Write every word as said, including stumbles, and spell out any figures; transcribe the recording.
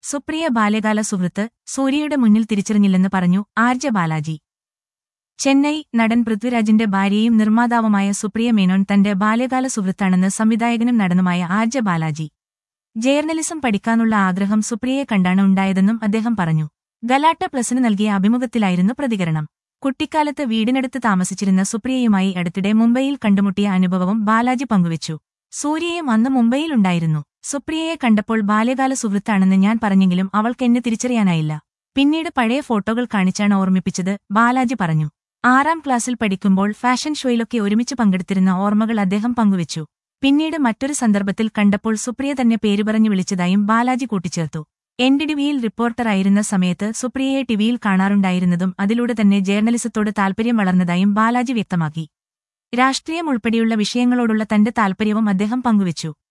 സുപ്രിയ ബാല്യകാല സുഹൃത്ത് സൂര്യയുടെ മുന്നിൽ തിരിച്ചറിഞ്ഞില്ലെന്ന് പറഞ്ഞു ആർജെ ബാലാജി. ചെന്നൈ നടൻ പൃഥ്വിരാജിന്റെ ഭാര്യയും നിർമ്മാതാവുമായ സുപ്രിയ മേനോൻ തന്റെ ബാല്യകാല സുഹൃത്താണെന്ന് സംവിധായകനും നടനുമായ ആർജെ ബാലാജി. ജേർണലിസം പഠിക്കാനുള്ള ആഗ്രഹം സുപ്രിയയെ കണ്ടാണ് ഉണ്ടായതെന്നും അദ്ദേഹം പറഞ്ഞു. ഗലാട്ട പ്ലസിന് നൽകിയ അഭിമുഖത്തിലായിരുന്നു പ്രതികരണം. കുട്ടിക്കാലത്ത് വീടിനടുത്ത് താമസിച്ചിരുന്ന സുപ്രിയയുമായി അടുത്തിടെ മുംബൈയിൽ കണ്ടുമുട്ടിയ അനുഭവവും ബാലാജി പങ്കുവച്ചു. സൂര്യയും അന്ന് മുംബൈയിലുണ്ടായിരുന്നു. സുപ്രിയയെ കണ്ടപ്പോൾ ബാല്യകാല സുഹൃത്താണെന്ന് ഞാൻ പറഞ്ഞെങ്കിലും അവൾക്കെന്നെ തിരിച്ചറിയാനായില്ല. പിന്നീട് പഴയ ഫോട്ടോകൾ കാണിച്ചാണ് ഓർമ്മിപ്പിച്ചത്, ബാലാജി പറഞ്ഞു. ആറാം ക്ലാസ്സിൽ പഠിക്കുമ്പോൾ ഫാഷൻ ഷോയിലൊക്കെ ഒരുമിച്ച് പങ്കെടുത്തിരുന്ന ഓർമ്മകൾ അദ്ദേഹം പങ്കുവച്ചു. പിന്നീട് മറ്റൊരു സന്ദർഭത്തിൽ കണ്ടപ്പോൾ സുപ്രിയ തന്നെ പേരുപറഞ്ഞു വിളിച്ചതായും ബാലാജി കൂട്ടിച്ചേർത്തു. എൻ ഡി ടിവിയിൽ റിപ്പോർട്ടറായിരുന്ന സമയത്ത് സുപ്രിയയെ ടിവിയിൽ കാണാറുണ്ടായിരുന്നതും അതിലൂടെ തന്നെ ജേർണലിസത്തോട് താൽപര്യം വളർന്നതായും ബാലാജി വ്യക്തമാക്കി. രാഷ്ട്രീയം ഉൾപ്പെടെയുള്ള വിഷയങ്ങളോടുള്ള തന്റെ താൽപര്യവും അദ്ദേഹം പങ്കുവച്ചു.